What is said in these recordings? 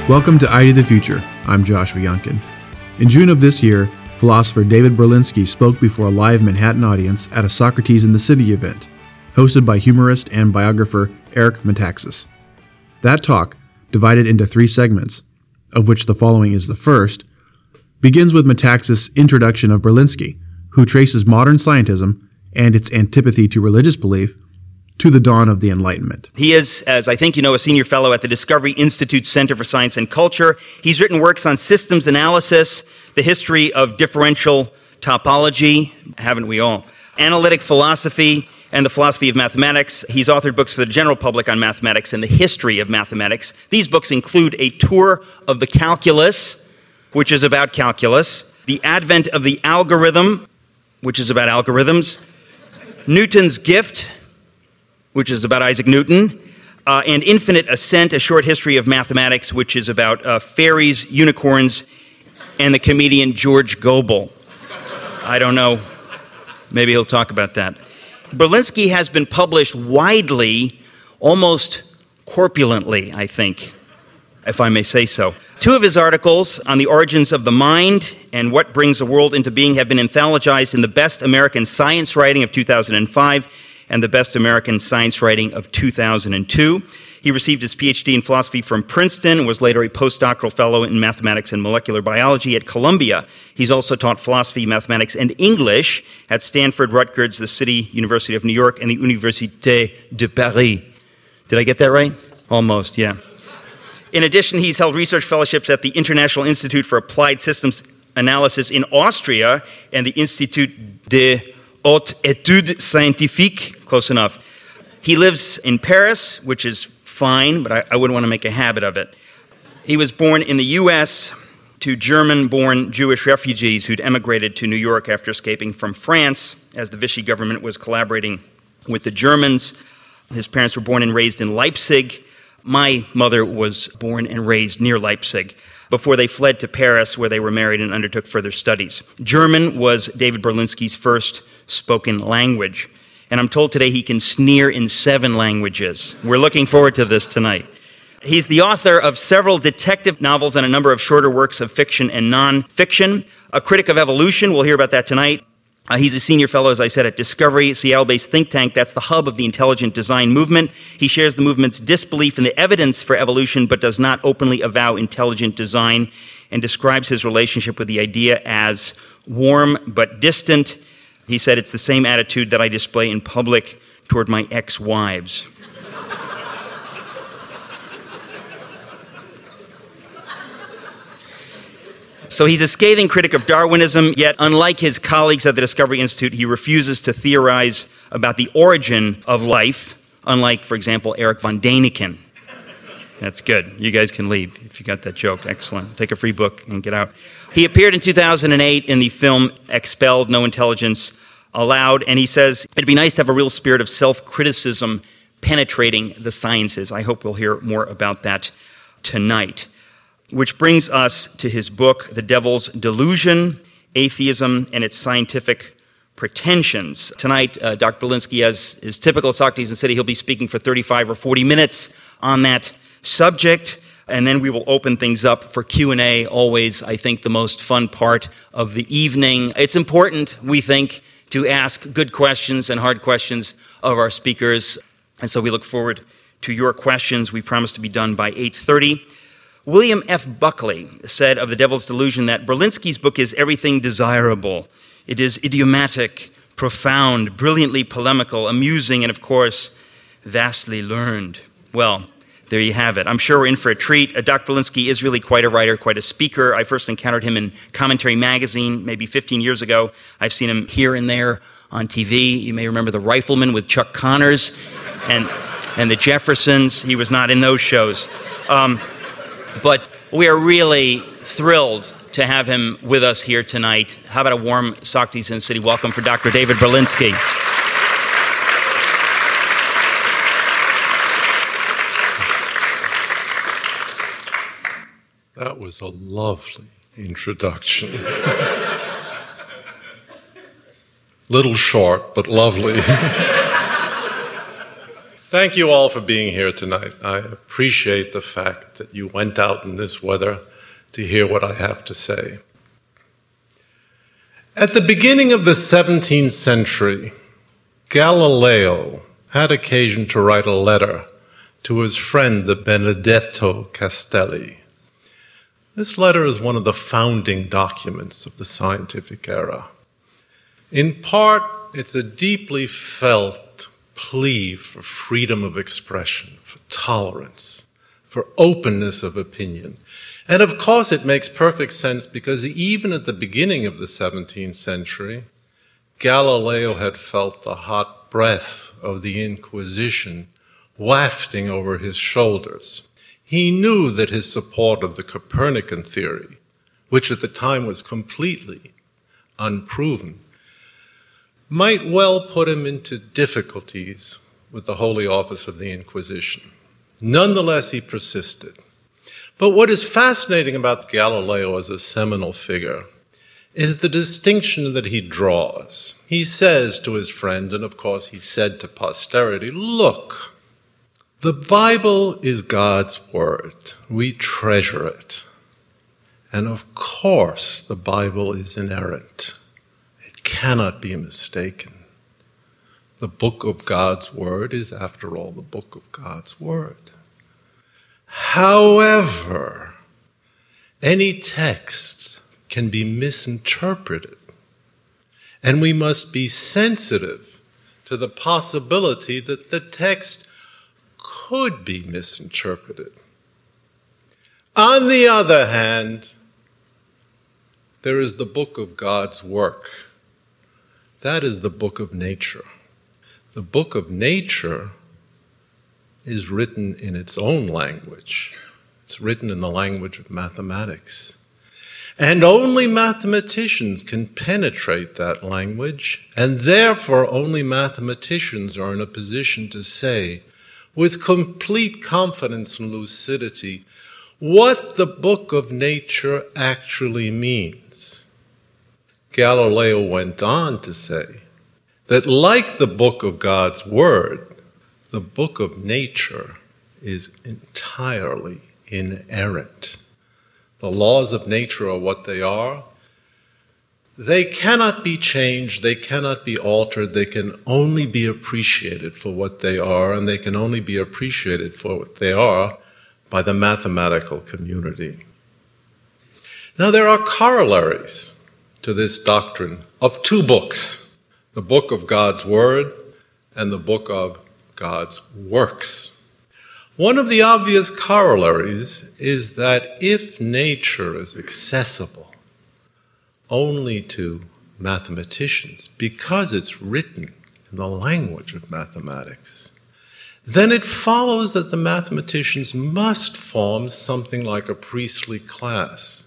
Welcome to ID the Future. I'm Joshua Yunkin. In June of this year, philosopher David Berlinski spoke before a live Manhattan audience at a Socrates in the City event, hosted by humorist and biographer Eric Metaxas. That talk, divided into 3 segments, of which the following is the first, begins with Metaxas' introduction of Berlinski, who traces modern scientism and its antipathy to religious belief to the dawn of the Enlightenment. He is, as I think you know, a senior fellow at the Discovery Institute Center for Science and Culture. He's written works on systems analysis, the history of differential topology, haven't we all? Analytic philosophy, and the philosophy of mathematics. He's authored books for the general public on mathematics and the history of mathematics. These books include A Tour of the Calculus, which is about calculus, The Advent of the Algorithm, which is about algorithms, Newton's Gift, which is about Isaac Newton, and Infinite Ascent, A Short History of Mathematics, which is about fairies, unicorns, and the comedian George Gobel. I don't know. Maybe he'll talk about that. Berlinski has been published widely, almost corpulently, I think, if I may say so. 2 of his articles on the origins of the mind and what brings the world into being have been anthologized in the Best American Science Writing of 2005 and the Best American Science Writing of 2002. He received his PhD in philosophy from Princeton and was later a postdoctoral fellow in mathematics and molecular biology at Columbia. He's also taught philosophy, mathematics, and English at Stanford, Rutgers, the City University of New York, and the Université de Paris. Did I get that right? Almost, yeah. In addition, he's held research fellowships at the International Institute for Applied Systems Analysis in Austria and the Institut de Hautes Études Scientifiques, close enough. He lives in Paris, which is fine, but I wouldn't want to make a habit of it. He was born in the U.S. to German-born Jewish refugees who'd emigrated to New York after escaping from France as the Vichy government was collaborating with the Germans. His parents were born and raised in Leipzig. My mother was born and raised near Leipzig before they fled to Paris, where they were married and undertook further studies. German was David Berlinski's first spoken language. And I'm told today he can sneer in 7 languages. We're looking forward to this tonight. He's the author of several detective novels and a number of shorter works of fiction and non-fiction. A critic of evolution, we'll hear about that tonight. He's a senior fellow, as I said, at Discovery, a Seattle-based think tank. That's the hub of the intelligent design movement. He shares the movement's disbelief in the evidence for evolution, but does not openly avow intelligent design, and describes his relationship with the idea as warm but distant. He said, "It's the same attitude that I display in public toward my ex-wives." So he's a scathing critic of Darwinism, yet unlike his colleagues at the Discovery Institute, he refuses to theorize about the origin of life, unlike, for example, Eric von Däniken. That's good. You guys can leave if you got that joke. Excellent. Take a free book and get out. He appeared in 2008 in the film Expelled, No Intelligence Allowed, and he says, it'd be nice to have a real spirit of self-criticism penetrating the sciences. I hope we'll hear more about that tonight. Which brings us to his book, The Devil's Delusion, Atheism and Its Scientific Pretensions. Tonight, Dr. Berlinski, as is typical of Socrates in the City, he'll be speaking for 35 or 40 minutes on that subject, and then we will open things up for Q&A, always, I think, the most fun part of the evening. It's important, we think, to ask good questions and hard questions of our speakers, and so we look forward to your questions. We promise to be done by 8:30. William F. Buckley said of The Devil's Delusion that Berlinski's book is everything desirable. It is idiomatic, profound, brilliantly polemical, amusing, and of course, vastly learned. Well, there you have it. I'm sure we're in for a treat. Dr. Berlinski is really quite a writer, quite a speaker. I first encountered him in Commentary Magazine maybe 15 years ago. I've seen him here and there on TV. You may remember The Rifleman with Chuck Connors and the Jeffersons. He was not in those shows. But we are really thrilled to have him with us here tonight. How about a warm Socrates in the City welcome for Dr. David Berlinski. That was a lovely introduction. Little short, but lovely. Thank you all for being here tonight. I appreciate the fact that you went out in this weather to hear what I have to say. At the beginning of the 17th century, Galileo had occasion to write a letter to his friend, the Benedetto Castelli. This letter is one of the founding documents of the scientific era. In part, it's a deeply felt plea for freedom of expression, for tolerance, for openness of opinion. And of course, it makes perfect sense because even at the beginning of the 17th century, Galileo had felt the hot breath of the Inquisition wafting over his shoulders. He knew that his support of the Copernican theory, which at the time was completely unproven, might well put him into difficulties with the Holy Office of the Inquisition. Nonetheless, he persisted. But what is fascinating about Galileo as a seminal figure is the distinction that he draws. He says to his friend, and of course he said to posterity, look, the Bible is God's word. We treasure it. And of course the Bible is inerrant. Cannot be mistaken. The book of God's word is, after all, the book of God's word. However, any text can be misinterpreted, and we must be sensitive to the possibility that the text could be misinterpreted. On the other hand, there is the book of God's work. That is the book of nature. The book of nature is written in its own language. It's written in the language of mathematics. And only mathematicians can penetrate that language, and therefore only mathematicians are in a position to say, with complete confidence and lucidity, what the book of nature actually means. Galileo went on to say that like the book of God's word, the book of nature is entirely inerrant. The laws of nature are what they are. They cannot be changed, they cannot be altered, they can only be appreciated for what they are, and they can only be appreciated for what they are by the mathematical community. Now there are corollaries to this doctrine of two books, the book of God's word and the book of God's works. One of the obvious corollaries is that if nature is accessible only to mathematicians because it's written in the language of mathematics, then it follows that the mathematicians must form something like a priestly class.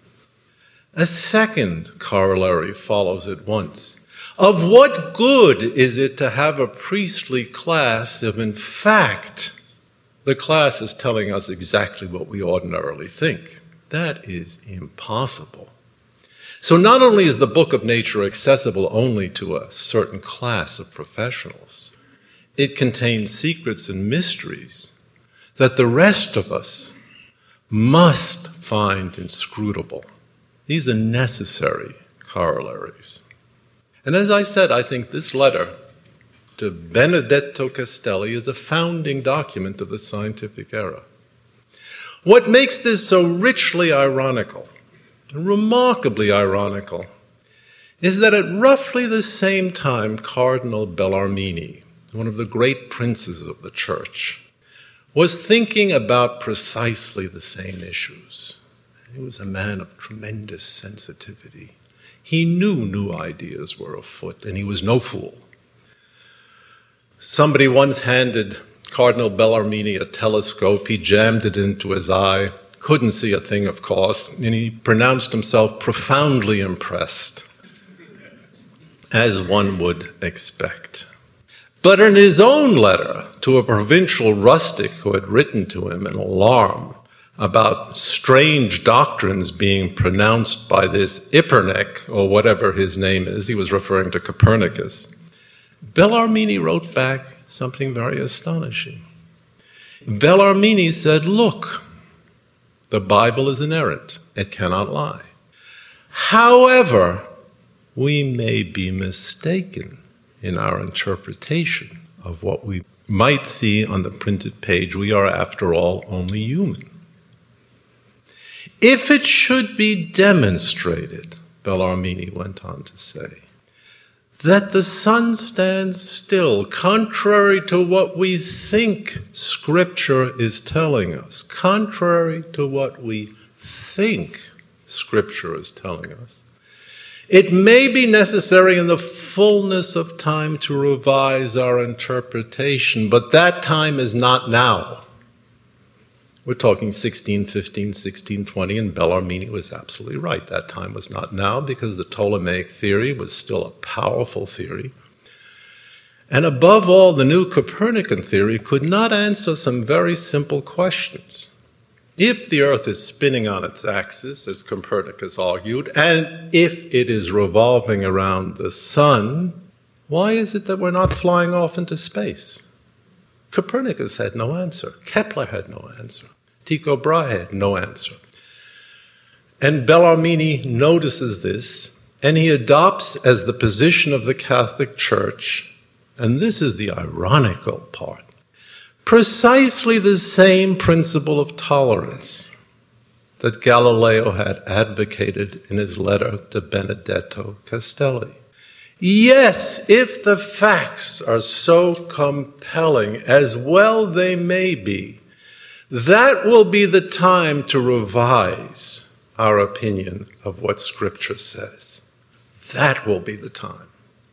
A second corollary follows at once. Of what good is it to have a priestly class if, in fact, the class is telling us exactly what we ordinarily think? That is impossible. So not only is the book of nature accessible only to a certain class of professionals, it contains secrets and mysteries that the rest of us must find inscrutable. These are necessary corollaries. And as I said, I think this letter to Benedetto Castelli is a founding document of the scientific era. What makes this so richly ironical, remarkably ironical, is that at roughly the same time Cardinal Bellarmine, one of the great princes of the church, was thinking about precisely the same issues. He was a man of tremendous sensitivity. He knew new ideas were afoot, and he was no fool. Somebody once handed Cardinal Bellarmine a telescope. He jammed it into his eye, couldn't see a thing, of course, and he pronounced himself profoundly impressed, as one would expect. But in his own letter to a provincial rustic who had written to him in alarm about strange doctrines being pronounced by this Ippernek, or whatever his name is, he was referring to Copernicus, Bellarmine wrote back something very astonishing. Bellarmine said, look, the Bible is inerrant. It cannot lie. However, we may be mistaken in our interpretation of what we might see on the printed page. We are, after all, only human. If it should be demonstrated, Bellarmine went on to say, that the sun stands still, contrary to what we think Scripture is telling us, contrary to what we think Scripture is telling us, it may be necessary in the fullness of time to revise our interpretation, but that time is not now. We're talking 1615, 1620, and Bellarmine was absolutely right. That time was not now because the Ptolemaic theory was still a powerful theory. And above all, the new Copernican theory could not answer some very simple questions. If the Earth is spinning on its axis, as Copernicus argued, and if it is revolving around the sun, why is it that we're not flying off into space? Copernicus had no answer. Kepler had no answer. Tycho Brahe had no answer. And Bellarmine notices this, and he adopts as the position of the Catholic Church, and this is the ironical part, precisely the same principle of tolerance that Galileo had advocated in his letter to Benedetto Castelli. Yes, if the facts are so compelling, as well they may be, that will be the time to revise our opinion of what Scripture says. That will be the time.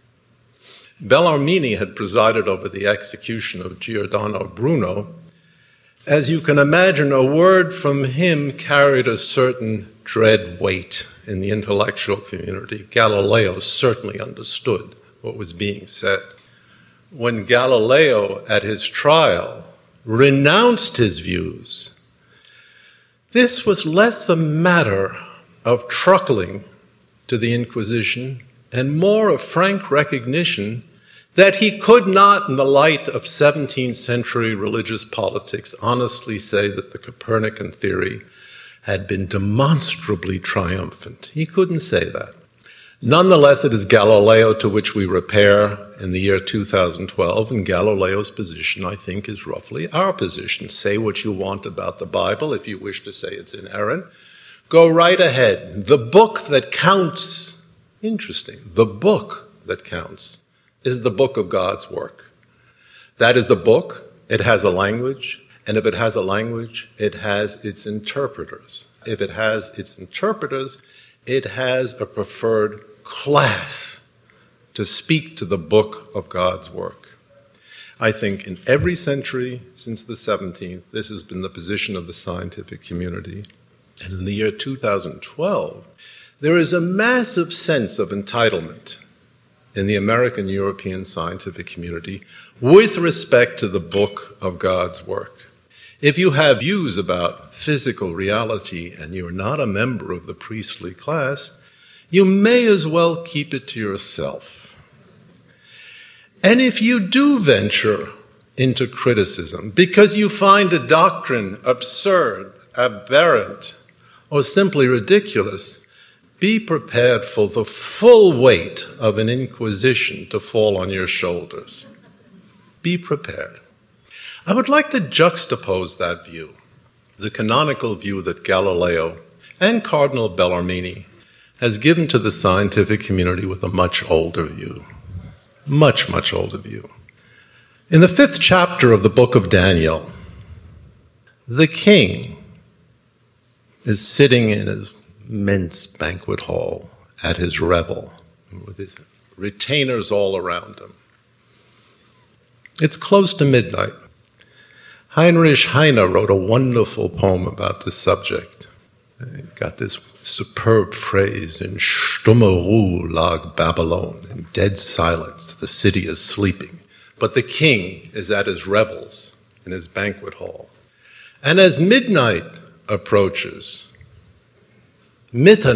Bellarmine had presided over the execution of Giordano Bruno. As you can imagine, a word from him carried a certain dread weight in the intellectual community. Galileo certainly understood what was being said. When Galileo, at his trial, renounced his views, this was less a matter of truckling to the Inquisition and more a frank recognition that he could not, in the light of 17th century religious politics, honestly say that the Copernican theory had been demonstrably triumphant. He couldn't say that. Nonetheless, it is Galileo to which we repair in the year 2012, and Galileo's position, I think, is roughly our position. Say what you want about the Bible. If you wish to say it's inerrant, go right ahead. The book that counts, interesting, the book that counts is the book of God's work. That is a book, it has a language, and if it has a language, it has its interpreters. If it has its interpreters, it has a preferred class to speak to the book of God's work. I think in every century since the 17th, this has been the position of the scientific community. And in the year 2012, there is a massive sense of entitlement in the American European scientific community with respect to the book of God's work. If you have views about physical reality and you're not a member of the priestly class, you may as well keep it to yourself. And if you do venture into criticism because you find a doctrine absurd, aberrant, or simply ridiculous, be prepared for the full weight of an inquisition to fall on your shoulders. Be prepared. I would like to juxtapose that view, the canonical view that Galileo and Cardinal Bellarmine has given to the scientific community with a much older view. Much, much older view. In the 5th chapter of the book of Daniel, the king is sitting in his immense banquet hall at his revel with his retainers all around him. It's close to midnight. Heinrich Heine wrote a wonderful poem about this subject. He got this superb phrase, in stumme Ruhe lag Babylon, in dead silence the city is sleeping, but the king is at his revels in his banquet hall. And as midnight approaches,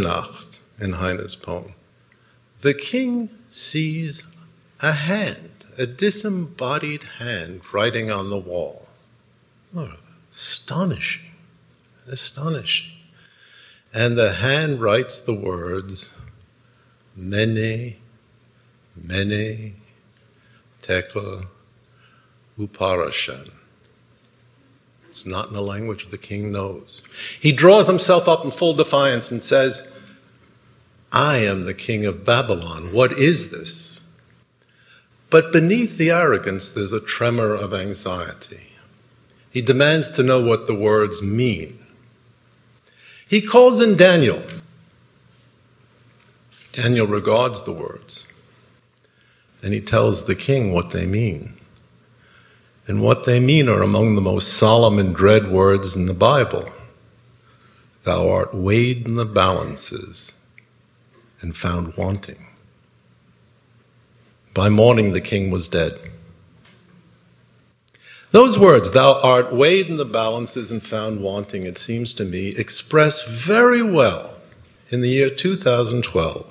Mitternacht in Heine's poem, the king sees a hand a disembodied hand writing on the wall. Oh, astonishing, astonishing. And the hand writes the words, Mene, Mene, Tekel, Upharsin. It's not in a language the king knows. He draws himself up in full defiance and says, I am the king of Babylon. What is this? But beneath the arrogance, there's a tremor of anxiety. He demands to know what the words mean. He calls in Daniel. Daniel regards the words, and he tells the king what they mean. And what they mean are among the most solemn and dread words in the Bible. Thou art weighed in the balances and found wanting. By morning the king was dead. Those words, thou art weighed in the balances and found wanting, it seems to me, express very well in the year 2012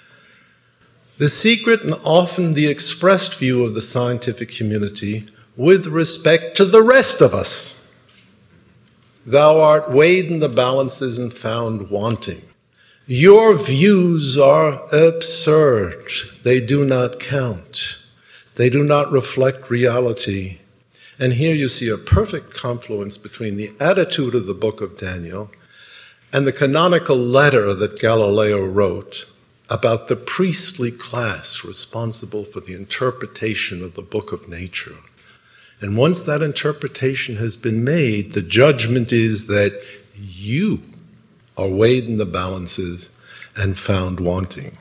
the secret and often the expressed view of the scientific community with respect to the rest of us. Thou art weighed in the balances and found wanting. Your views are absurd. They do not count. They do not reflect reality. And here you see a perfect confluence between the attitude of the book of Daniel and the canonical letter that Galileo wrote about the priestly class responsible for the interpretation of the book of nature. And once that interpretation has been made, the judgment is that you are weighed in the balances and found wanting.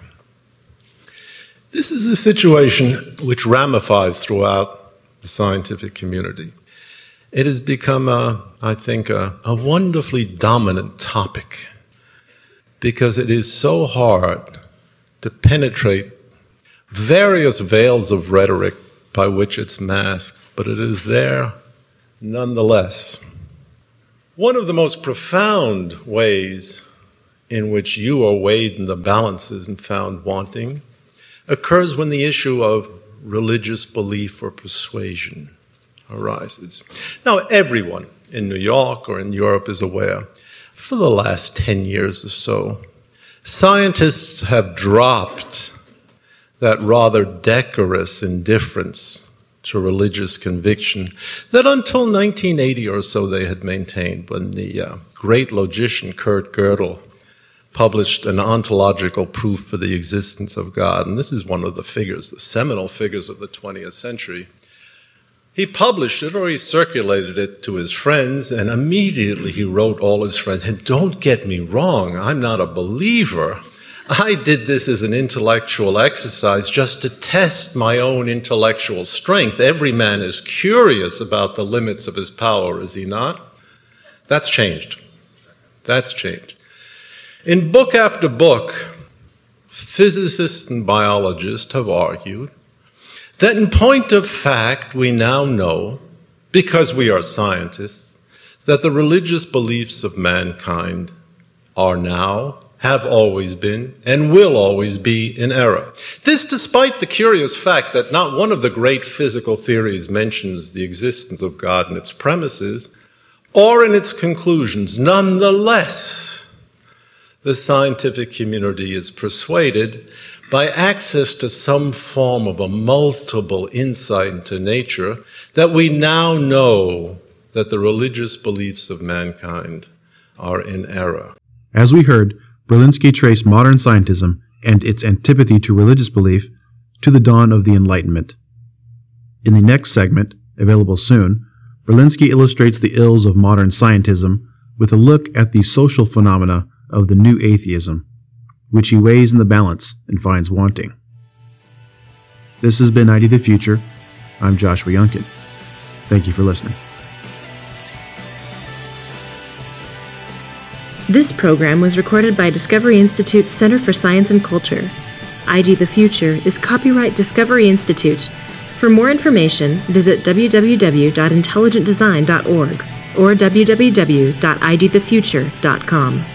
This is a situation which ramifies throughout the scientific community. It has become, I think, a wonderfully dominant topic because it is so hard to penetrate various veils of rhetoric by which it's masked, but it is there nonetheless. One of the most profound ways in which you are weighed in the balances and found wanting occurs when the issue of religious belief or persuasion arises. Now, everyone in New York or in Europe is aware, for the last 10 years or so, scientists have dropped that rather decorous indifference to religious conviction that until 1980 or so they had maintained when the great logician Kurt Gödel published an ontological proof for the existence of God. And this is one of the figures, the seminal figures of the 20th century. He published it, or he circulated it to his friends, and immediately he wrote all his friends, and don't get me wrong, I'm not a believer. I did this as an intellectual exercise just to test my own intellectual strength. Every man is curious about the limits of his power, is he not? That's changed. That's changed. In book after book, physicists and biologists have argued that in point of fact, we now know, because we are scientists, that the religious beliefs of mankind are now, have always been, and will always be in error. This despite the curious fact that not one of the great physical theories mentions the existence of God in its premises or in its conclusions. Nonetheless, the scientific community is persuaded by access to some form of a multiple insight into nature that we now know that the religious beliefs of mankind are in error. As we heard, Berlinski traced modern scientism and its antipathy to religious belief to the dawn of the Enlightenment. In the next segment, available soon, Berlinski illustrates the ills of modern scientism with a look at the social phenomena of the new atheism, which he weighs in the balance and finds wanting. This has been ID the Future. I'm Joshua Youngkin. Thank you for listening. This program was recorded by Discovery Institute's Center for Science and Culture. ID the Future is copyright Discovery Institute. For more information, visit www.intelligentdesign.org or www.idthefuture.com.